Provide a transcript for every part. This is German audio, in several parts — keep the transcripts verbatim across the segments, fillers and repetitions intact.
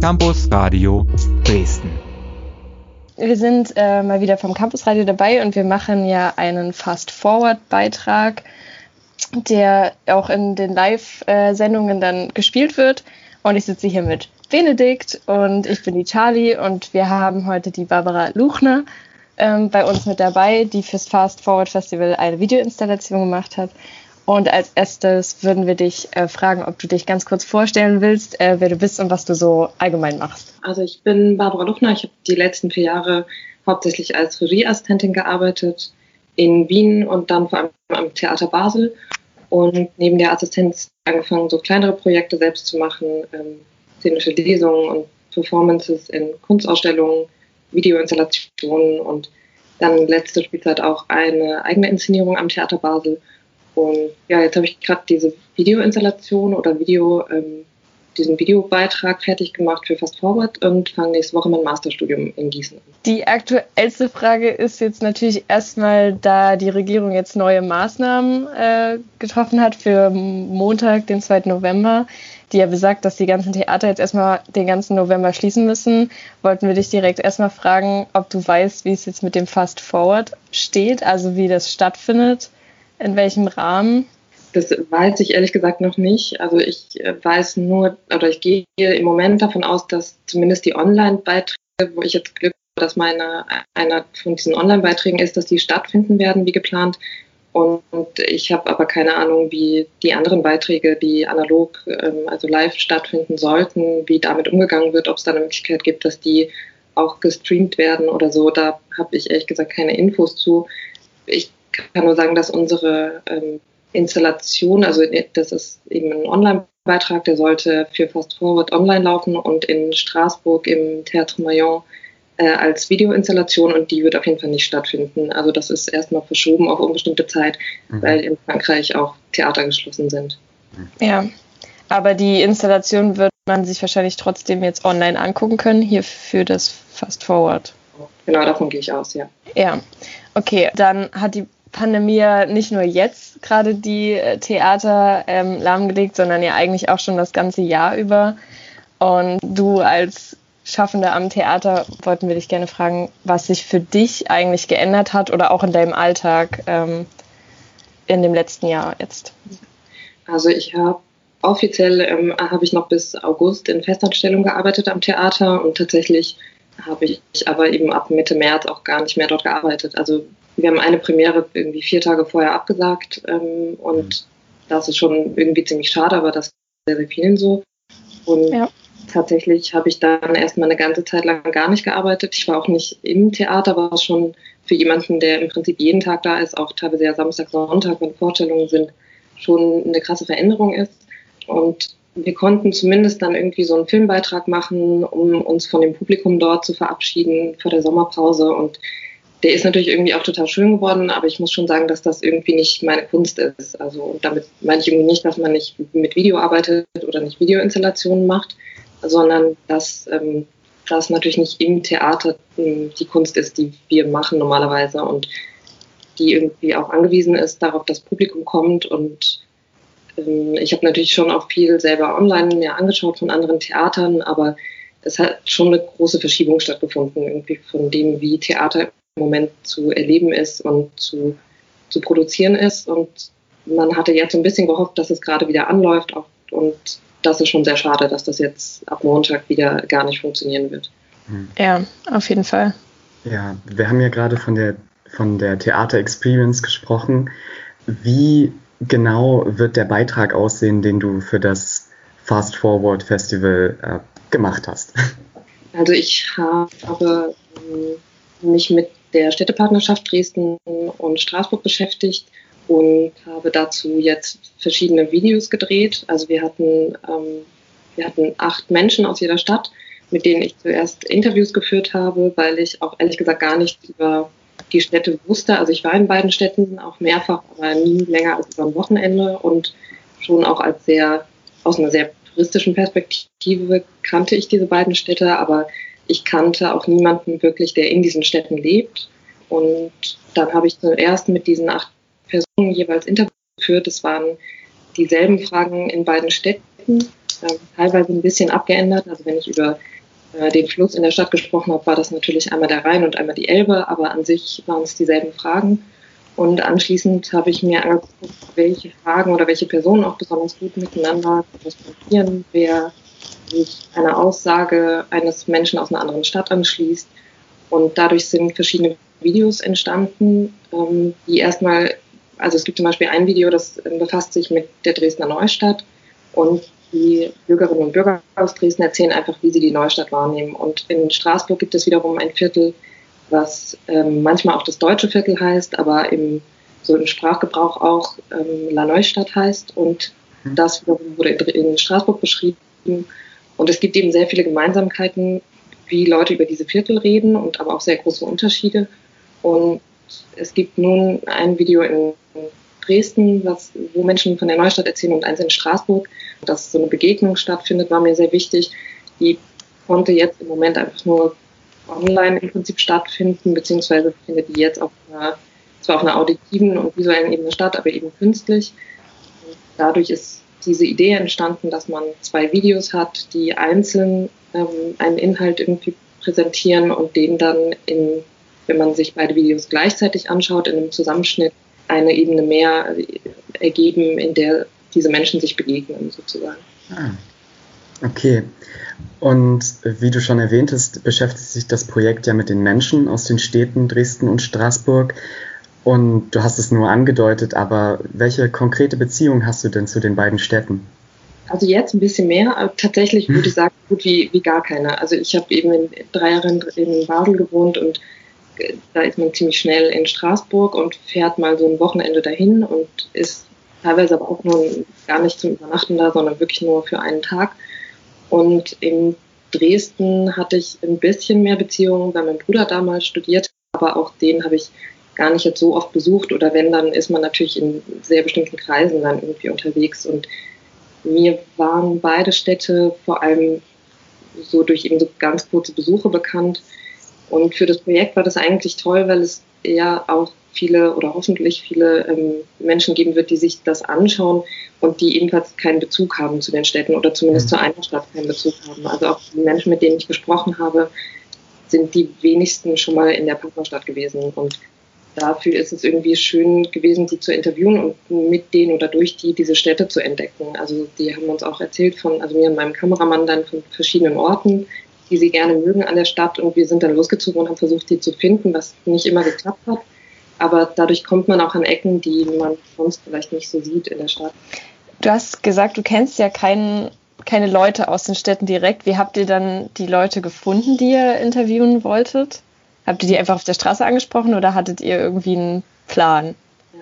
Campus Radio Dresden. Wir sind äh, mal wieder vom Campus Radio dabei und wir machen ja einen Fast-Forward-Beitrag, der auch in den Live-Sendungen dann gespielt wird. Und ich sitze hier mit Benedikt und ich bin die Charlie und wir haben heute die Barbara Luchner ähm, bei uns mit dabei, die fürs Fast Forward Festival eine Videoinstallation gemacht hat. Und als erstes würden wir dich äh, fragen, ob du dich ganz kurz vorstellen willst, äh, wer du bist und was du so allgemein machst. Also ich bin Barbara Luchner, ich habe die letzten vier Jahre hauptsächlich als Regieassistentin gearbeitet in Wien und dann vor allem am Theater Basel und neben der Assistenz angefangen, so kleinere Projekte selbst zu machen, ähm, szenische Lesungen und Performances in Kunstausstellungen, Videoinstallationen und dann letzte Spielzeit auch eine eigene Inszenierung am Theater Basel. Und ja, jetzt habe ich gerade diese Videoinstallation oder Video, ähm, diesen Videobeitrag fertig gemacht für Fast Forward und fange nächste Woche mein Masterstudium in Gießen an. Die aktuellste Frage ist jetzt natürlich erstmal, da die Regierung jetzt neue Maßnahmen äh, getroffen hat für Montag, den zweiten November, die ja besagt, dass die ganzen Theater jetzt erstmal den ganzen November schließen müssen, wollten wir dich direkt erstmal fragen, ob du weißt, wie es jetzt mit dem Fast Forward steht, also wie das stattfindet, in welchem Rahmen. Das weiß ich ehrlich gesagt noch nicht. Also ich weiß nur, oder ich gehe im Moment davon aus, dass zumindest die Online-Beiträge, wo ich jetzt Glück habe, dass meine, einer von diesen Online-Beiträgen ist, dass die stattfinden werden, wie geplant. Und ich habe aber keine Ahnung, wie die anderen Beiträge, die analog, also live stattfinden sollten, wie damit umgegangen wird, ob es da eine Möglichkeit gibt, dass die auch gestreamt werden oder so. Da habe ich ehrlich gesagt keine Infos zu. Ich kann nur sagen, dass unsere ähm, Installation, also das ist eben ein Online-Beitrag, der sollte für Fast Forward online laufen und in Straßburg im Théâtre Maillon äh, als Videoinstallation und die wird auf jeden Fall nicht stattfinden. Also das ist erstmal verschoben auf unbestimmte Zeit, mhm. weil in Frankreich auch Theater geschlossen sind. Ja, aber die Installation wird man sich wahrscheinlich trotzdem jetzt online angucken können, hier für das Fast Forward. Genau, davon gehe ich aus, ja. Ja, okay, dann hat die Pandemie ja nicht nur jetzt gerade die Theater ähm, lahmgelegt, sondern ja eigentlich auch schon das ganze Jahr über. Und du als Schaffender am Theater wollten wir dich gerne fragen, was sich für dich eigentlich geändert hat oder auch in deinem Alltag ähm, in dem letzten Jahr jetzt. Also ich habe offiziell ähm, habe ich noch bis August in Festanstellung gearbeitet am Theater und tatsächlich habe ich aber eben ab Mitte März auch gar nicht mehr dort gearbeitet. Also wir haben eine Premiere irgendwie vier Tage vorher abgesagt ähm, und das ist schon irgendwie ziemlich schade, aber das ist sehr, sehr vielen so. Und ja. Tatsächlich habe ich dann erstmal eine ganze Zeit lang gar nicht gearbeitet. Ich war auch nicht im Theater, was schon für jemanden, der im Prinzip jeden Tag da ist, auch teilweise ja Samstag, Sonntag, wenn Vorstellungen sind, schon eine krasse Veränderung ist. Und wir konnten zumindest dann irgendwie so einen Filmbeitrag machen, um uns von dem Publikum dort zu verabschieden vor der Sommerpause. Und der ist natürlich irgendwie auch total schön geworden, aber ich muss schon sagen, dass das irgendwie nicht meine Kunst ist. Also damit meine ich irgendwie nicht, dass man nicht mit Video arbeitet oder nicht Videoinstallationen macht, sondern dass ähm, das natürlich nicht im Theater ähm, die Kunst ist, die wir machen normalerweise und die irgendwie auch angewiesen ist darauf, dass Publikum kommt. Und ähm, ich habe natürlich schon auch viel selber online mir angeschaut von anderen Theatern, aber es hat schon eine große Verschiebung stattgefunden, irgendwie von dem, wie Theater im Moment zu erleben ist und zu, zu produzieren ist. Und man hatte jetzt so ein bisschen gehofft, dass es gerade wieder anläuft. Auch, und das ist schon sehr schade, dass das jetzt ab Montag wieder gar nicht funktionieren wird. Ja, auf jeden Fall. Ja, wir haben ja gerade von der, von der Theater-Experience gesprochen. Wie genau wird der Beitrag aussehen, den du für das Fast Forward Festival äh, gemacht hast? Also ich habe mich mit der Städtepartnerschaft Dresden und Straßburg beschäftigt und habe dazu jetzt verschiedene Videos gedreht. Also wir hatten, ähm, wir hatten acht Menschen aus jeder Stadt, mit denen ich zuerst Interviews geführt habe, weil ich auch ehrlich gesagt gar nichts über die Städte wusste. Also ich war in beiden Städten auch mehrfach, aber nie länger als über ein Wochenende und schon auch als sehr, aus einer sehr touristischen Perspektive kannte ich diese beiden Städte, aber ich kannte auch niemanden wirklich, der in diesen Städten lebt. Und dann habe ich zuerst mit diesen acht Personen jeweils Interviews geführt. Es waren dieselben Fragen in beiden Städten äh, teilweise ein bisschen abgeändert. Also wenn ich über äh, den Fluss in der Stadt gesprochen habe, war das natürlich einmal der Rhein und einmal die Elbe, aber an sich waren es dieselben Fragen. Und anschließend habe ich mir angeguckt, welche Fragen oder welche Personen auch besonders gut miteinander korrespondieren, wer sich einer Aussage eines Menschen aus einer anderen Stadt anschließt. Und dadurch sind verschiedene Videos entstanden, ähm, die erstmal, also es gibt zum Beispiel ein Video, das äh, befasst sich mit der Dresdner Neustadt und die Bürgerinnen und Bürger aus Dresden erzählen einfach, wie sie die Neustadt wahrnehmen. Und in Straßburg gibt es wiederum ein Viertel, was ähm, manchmal auch das deutsche Viertel heißt, aber im, so im Sprachgebrauch auch ähm, La Neustadt heißt. Und das wiederum wurde in, in Straßburg beschrieben. Und es gibt eben sehr viele Gemeinsamkeiten, wie Leute über diese Viertel reden und aber auch sehr große Unterschiede. Und es gibt nun ein Video in Dresden, was, wo Menschen von der Neustadt erzählen und eins in Straßburg. Dass so eine Begegnung stattfindet, war mir sehr wichtig. Die konnte jetzt im Moment einfach nur online im Prinzip stattfinden, beziehungsweise findet die jetzt auf einer, zwar auf einer auditiven und visuellen Ebene statt, aber eben künstlich. Und dadurch ist diese Idee entstanden, dass man zwei Videos hat, die einzeln ähm, einen Inhalt irgendwie präsentieren und den dann, in, wenn man sich beide Videos gleichzeitig anschaut, in einem Zusammenschnitt eine Ebene mehr ergeben, in der diese Menschen sich begegnen, sozusagen. Ah, okay. Und wie du schon erwähntest, beschäftigt sich das Projekt ja mit den Menschen aus den Städten Dresden und Straßburg. Und du hast es nur angedeutet, aber welche konkrete Beziehung hast du denn zu den beiden Städten? Also jetzt ein bisschen mehr, aber tatsächlich würde ich sagen, gut wie, wie gar keine. Also ich habe eben in, drei Jahre in, in Basel gewohnt und da ist man ziemlich schnell in Straßburg und fährt mal so ein Wochenende dahin und ist teilweise aber auch nur gar nicht zum Übernachten da, sondern wirklich nur für einen Tag. Und in Dresden hatte ich ein bisschen mehr Beziehungen, weil mein Bruder damals studiert, aber auch den habe ich gar nicht jetzt so oft besucht oder wenn, dann ist man natürlich in sehr bestimmten Kreisen dann irgendwie unterwegs und mir waren beide Städte vor allem so durch eben so ganz kurze Besuche bekannt und für das Projekt war das eigentlich toll, weil es eher auch viele oder hoffentlich viele ähm, Menschen geben wird, die sich das anschauen und die ebenfalls keinen Bezug haben zu den Städten oder zumindest zu einer Stadt keinen Bezug haben. Also auch die Menschen, mit denen ich gesprochen habe, sind die wenigsten schon mal in der Partnerstadt gewesen und dafür ist es irgendwie schön gewesen, die zu interviewen und mit denen oder durch die diese Städte zu entdecken. Also die haben uns auch erzählt von, also mir und meinem Kameramann dann von verschiedenen Orten, die sie gerne mögen an der Stadt und wir sind dann losgezogen und haben versucht, die zu finden, was nicht immer geklappt hat. Aber dadurch kommt man auch an Ecken, die man sonst vielleicht nicht so sieht in der Stadt. Du hast gesagt, du kennst ja kein, keine Leute aus den Städten direkt. Wie habt ihr dann die Leute gefunden, die ihr interviewen wolltet? Habt ihr die einfach auf der Straße angesprochen oder hattet ihr irgendwie einen Plan?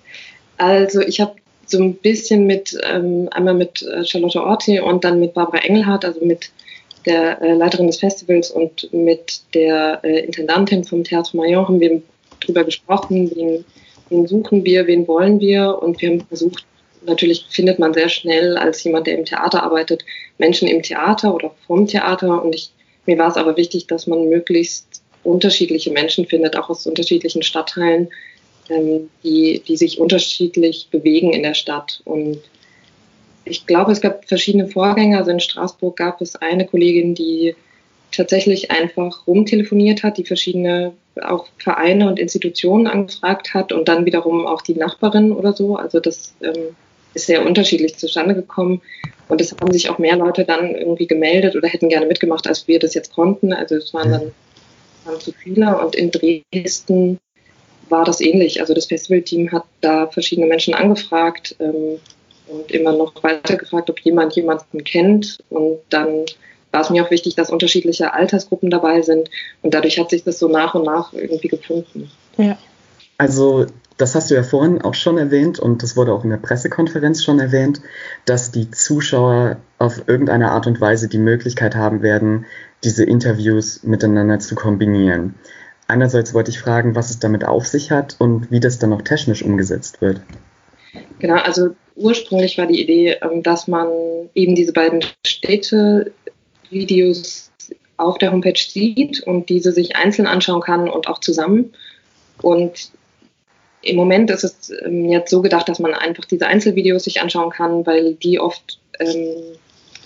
Also ich habe so ein bisschen mit, ähm, einmal mit Charlotte Orti und dann mit Barbara Engelhardt, also mit der äh, Leiterin des Festivals und mit der äh, Intendantin vom Théâtre Maillon haben wir drüber gesprochen, wen, wen suchen wir, wen wollen wir und wir haben versucht, natürlich findet man sehr schnell als jemand, der im Theater arbeitet, Menschen im Theater oder vom Theater und ich, mir war es aber wichtig, dass man möglichst unterschiedliche Menschen findet, auch aus unterschiedlichen Stadtteilen, ähm, die, die sich unterschiedlich bewegen in der Stadt. Und ich glaube, es gab verschiedene Vorgänge. Also in Straßburg gab es eine Kollegin, die tatsächlich einfach rumtelefoniert hat, die verschiedene auch Vereine und Institutionen angefragt hat und dann wiederum auch die Nachbarin oder so. Also das ähm, ist sehr unterschiedlich zustande gekommen. Und es haben sich auch mehr Leute dann irgendwie gemeldet oder hätten gerne mitgemacht, als wir das jetzt konnten. Also es waren dann zu viele und in Dresden war das ähnlich. Also das Festivalteam hat da verschiedene Menschen angefragt ähm, und immer noch weiter gefragt, ob jemand jemanden kennt und dann war es mir auch wichtig, dass unterschiedliche Altersgruppen dabei sind und dadurch hat sich das so nach und nach irgendwie gefunden. Ja. Also das hast du ja vorhin auch schon erwähnt und das wurde auch in der Pressekonferenz schon erwähnt, dass die Zuschauer auf irgendeine Art und Weise die Möglichkeit haben werden, diese Interviews miteinander zu kombinieren. Einerseits wollte ich fragen, was es damit auf sich hat und wie das dann auch technisch umgesetzt wird. Genau, also ursprünglich war die Idee, dass man eben diese beiden Städte-Videos auf der Homepage sieht und diese sich einzeln anschauen kann und auch zusammen. Und im Moment ist es jetzt so gedacht, dass man einfach diese Einzelvideos sich anschauen kann, weil die oft ähm,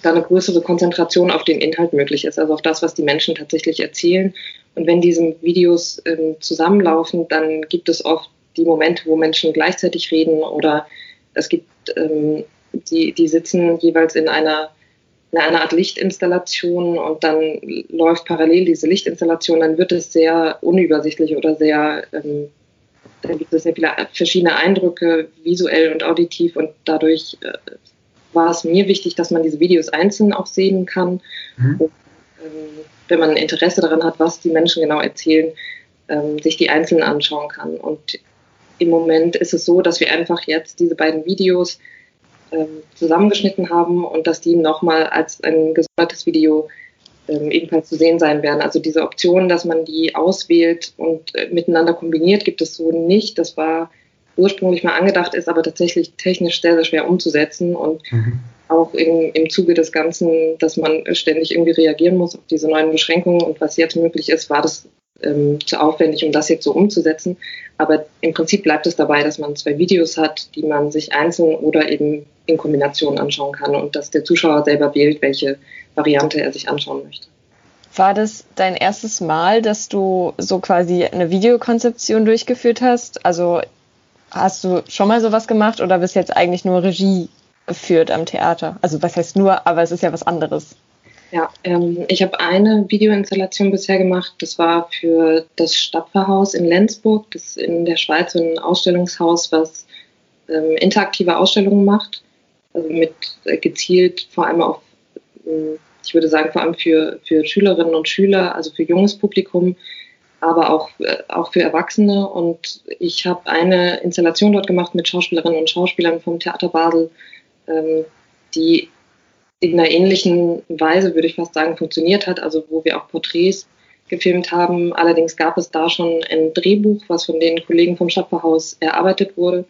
da eine größere Konzentration auf den Inhalt möglich ist, also auf das, was die Menschen tatsächlich erzählen. Und wenn diese Videos ähm, zusammenlaufen, dann gibt es oft die Momente, wo Menschen gleichzeitig reden oder es gibt, ähm, die, die sitzen jeweils in einer, in einer Art Lichtinstallation und dann läuft parallel diese Lichtinstallation, dann wird es sehr unübersichtlich oder sehr, ähm, dann gibt es sehr viele verschiedene Eindrücke, visuell und auditiv und dadurch äh, war es mir wichtig, dass man diese Videos einzeln auch sehen kann. Mhm. Und, ähm, wenn man Interesse daran hat, was die Menschen genau erzählen, ähm, sich die einzeln anschauen kann. Und im Moment ist es so, dass wir einfach jetzt diese beiden Videos ähm, zusammengeschnitten haben und dass die nochmal als ein gesondertes Video ähm, ebenfalls zu sehen sein werden. Also diese Option, dass man die auswählt und äh, miteinander kombiniert, gibt es so nicht. Das war ursprünglich mal angedacht, ist aber tatsächlich technisch sehr, sehr schwer umzusetzen und mhm. auch im, im Zuge des Ganzen, dass man ständig irgendwie reagieren muss auf diese neuen Beschränkungen und was jetzt möglich ist, war das ähm, zu aufwendig, um das jetzt so umzusetzen. Aber im Prinzip bleibt es dabei, dass man zwei Videos hat, die man sich einzeln oder eben in Kombination anschauen kann und dass der Zuschauer selber wählt, welche Variante er sich anschauen möchte. War das dein erstes Mal, dass du so quasi eine Videokonzeption durchgeführt hast? Also hast du schon mal sowas gemacht oder bist jetzt eigentlich nur Regie geführt am Theater? Also was heißt nur, aber es ist ja was anderes. Ja, ähm, ich habe eine Videoinstallation bisher gemacht. Das war für das Stadtpfarrhaus in Lenzburg. Das ist in der Schweiz ein Ausstellungshaus, was ähm, interaktive Ausstellungen macht. Also mit äh, gezielt vor allem auf, äh, ich würde sagen, vor allem für, für Schülerinnen und Schüler, also für junges Publikum, aber auch, äh, auch für Erwachsene. Und ich habe eine Installation dort gemacht mit Schauspielerinnen und Schauspielern vom Theater Basel, ähm, die in einer ähnlichen Weise, würde ich fast sagen, funktioniert hat, also wo wir auch Porträts gefilmt haben. Allerdings gab es da schon ein Drehbuch, was von den Kollegen vom Stadtpfarrhaus erarbeitet wurde.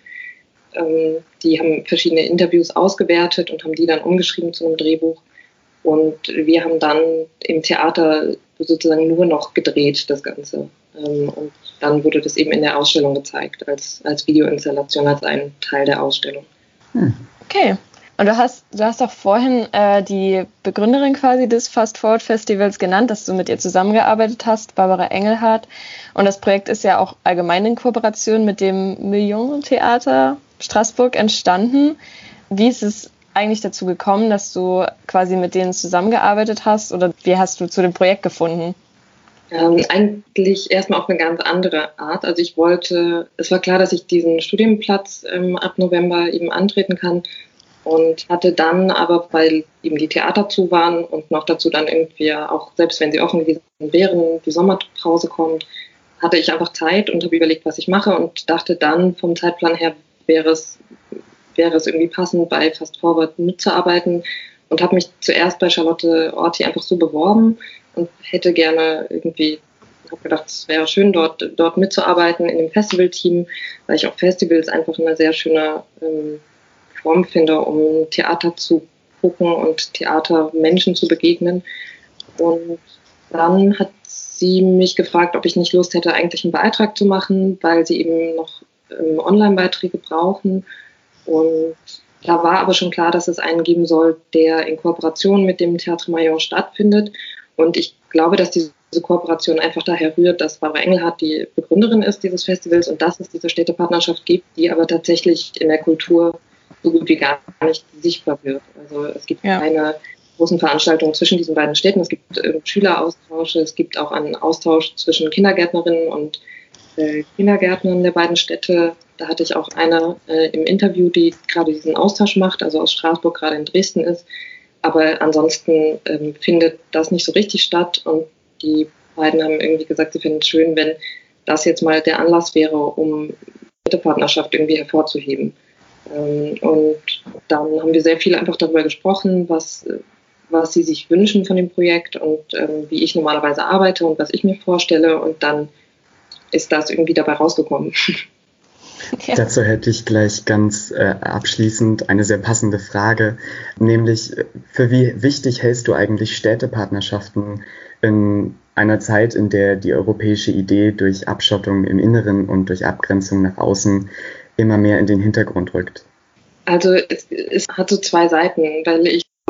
Ähm, die haben verschiedene Interviews ausgewertet und haben die dann umgeschrieben zu einem Drehbuch. Und wir haben dann im Theater sozusagen nur noch gedreht, das Ganze. Ähm, und dann wurde das eben in der Ausstellung gezeigt, als, als Videoinstallation, als ein Teil der Ausstellung. Hm. Okay. Und du hast, du hast auch vorhin äh, die Begründerin quasi des Fast Forward Festivals genannt, dass du mit ihr zusammengearbeitet hast, Barbara Engelhardt. Und das Projekt ist ja auch allgemein in Kooperation mit dem Million Theater Straßburg entstanden. Wie ist es eigentlich dazu gekommen, dass du quasi mit denen zusammengearbeitet hast oder wie hast du zu dem Projekt gefunden? Ähm, eigentlich erstmal auf eine ganz andere Art. Also ich wollte, es war klar, dass ich diesen Studienplatz ähm, ab November eben antreten kann und hatte dann aber, weil eben die Theater zu waren und noch dazu dann irgendwie auch, selbst wenn sie offen gewesen wären, die Sommerpause kommt, hatte ich einfach Zeit und habe überlegt, was ich mache und dachte dann, vom Zeitplan her wäre es, wäre es irgendwie passend, bei Fast Forward mitzuarbeiten und habe mich zuerst bei Charlotte Orti einfach so beworben und hätte gerne irgendwie, habe gedacht, es wäre schön, dort, dort mitzuarbeiten in dem Festivalteam, weil ich auch Festivals einfach eine sehr schöne ähm, Form finde, um Theater zu gucken und Theatermenschen zu begegnen. Und dann hat sie mich gefragt, ob ich nicht Lust hätte, eigentlich einen Beitrag zu machen, weil sie eben noch ähm, Online-Beiträge brauchen. Und da war aber schon klar, dass es einen geben soll, der in Kooperation mit dem Théâtre Maillon stattfindet. Und ich glaube, dass diese Kooperation einfach daher rührt, dass Barbara Engelhardt die Begründerin ist dieses Festivals und dass es diese Städtepartnerschaft gibt, die aber tatsächlich in der Kultur so gut wie gar nicht sichtbar wird. Also es gibt ja keine großen Veranstaltungen zwischen diesen beiden Städten. Es gibt äh, Schüleraustausche, es gibt auch einen Austausch zwischen Kindergärtnerinnen und äh, Kindergärtnern der beiden Städte. Da hatte ich auch eine äh, im Interview, die gerade diesen Austausch macht, also aus Straßburg gerade in Dresden ist. Aber ansonsten ähm, findet das nicht so richtig statt und die beiden haben irgendwie gesagt, sie finden es schön, wenn das jetzt mal der Anlass wäre, um Städtepartnerschaft irgendwie hervorzuheben. Und dann haben wir sehr viel einfach darüber gesprochen, was, was sie sich wünschen von dem Projekt und ähm, wie ich normalerweise arbeite und was ich mir vorstelle. Und dann ist das irgendwie dabei rausgekommen. Ja. Dazu hätte ich gleich ganz äh, abschließend eine sehr passende Frage, nämlich für wie wichtig hältst du eigentlich Städtepartnerschaften in einer Zeit, in der die europäische Idee durch Abschottung im Inneren und durch Abgrenzung nach außen immer mehr in den Hintergrund rückt? Also es, es hat so zwei Seiten, weil ich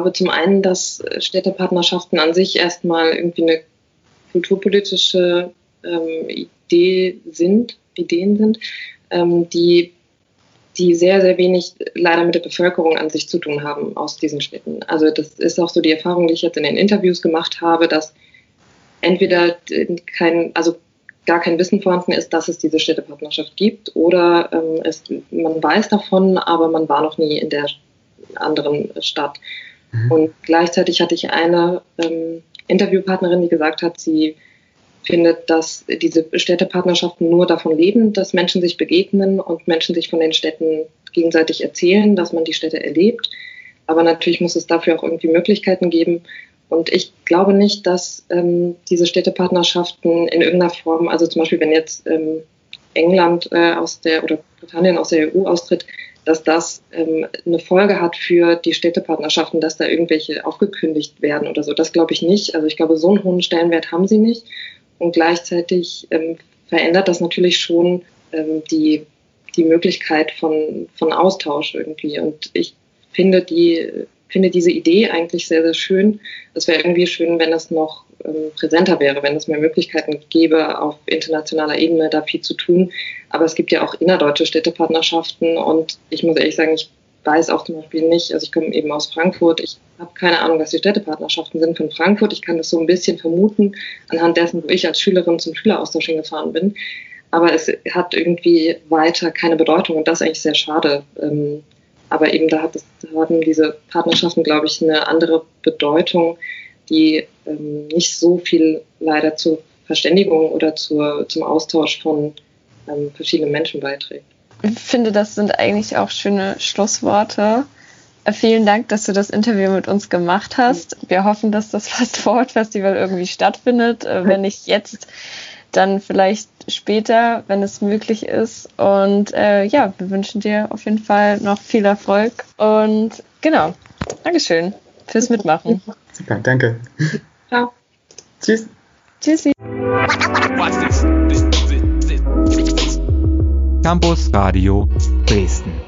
glaube zum einen, dass Städtepartnerschaften an sich erstmal irgendwie eine kulturpolitische ähm, Idee sind, Ideen sind, ähm, die, die sehr, sehr wenig leider mit der Bevölkerung an sich zu tun haben aus diesen Städten. Also das ist auch so die Erfahrung, die ich jetzt in den Interviews gemacht habe, dass entweder kein, also gar kein Wissen vorhanden ist, dass es diese Städtepartnerschaft gibt, oder ähm, es, man weiß davon, aber man war noch nie in der anderen Stadt. Mhm. Und gleichzeitig hatte ich eine ähm, Interviewpartnerin, die gesagt hat, sie findet, dass diese Städtepartnerschaften nur davon leben, dass Menschen sich begegnen und Menschen sich von den Städten gegenseitig erzählen, dass man die Städte erlebt. Aber natürlich muss es dafür auch irgendwie Möglichkeiten geben. Und ich glaube nicht, dass ähm, diese Städtepartnerschaften in irgendeiner Form, also zum Beispiel wenn jetzt ähm, England äh, aus der oder Britannien aus der E U austritt, dass das ähm, eine Folge hat für die Städtepartnerschaften, dass da irgendwelche aufgekündigt werden oder so. Das glaube ich nicht. Also ich glaube, so einen hohen Stellenwert haben sie nicht. Und gleichzeitig ähm, verändert das natürlich schon ähm, die, die Möglichkeit von, von Austausch irgendwie. Und ich finde die, finde diese Idee eigentlich sehr, sehr schön. Es wäre irgendwie schön, wenn es noch ähm, präsenter wäre, wenn es mehr Möglichkeiten gäbe, auf internationaler Ebene da viel zu tun. Aber es gibt ja auch innerdeutsche Städtepartnerschaften und ich muss ehrlich sagen, ich weiß auch zum Beispiel nicht, also ich komme eben aus Frankfurt, ich habe keine Ahnung, was die Städtepartnerschaften sind von Frankfurt. Ich kann das so ein bisschen vermuten, anhand dessen, wo ich als Schülerin zum Schüleraustausch hingefahren bin. Aber es hat irgendwie weiter keine Bedeutung und das ist eigentlich sehr schade. Aber eben da, hat es, da haben diese Partnerschaften, glaube ich, eine andere Bedeutung, die nicht so viel leider zur Verständigung oder zur, zum Austausch von verschiedenen Menschen beiträgt. Ich finde, das sind eigentlich auch schöne Schlussworte. Vielen Dank, dass du das Interview mit uns gemacht hast. Wir hoffen, dass das Fast Forward Festival irgendwie stattfindet. Wenn nicht jetzt, dann vielleicht später, wenn es möglich ist. Und äh, ja, wir wünschen dir auf jeden Fall noch viel Erfolg. Und genau, Dankeschön fürs Mitmachen. Super, danke. Ciao. Tschüss. Tschüssi. Campus Radio Dresden.